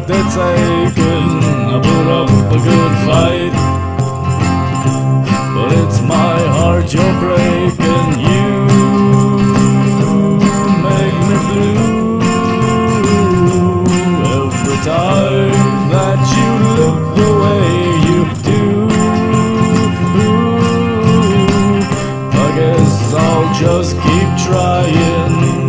they're taking. I put up a good fight, but it's my heart you're breaking. You make me blue every time that you look the way you do. I guess I'll just keep trying.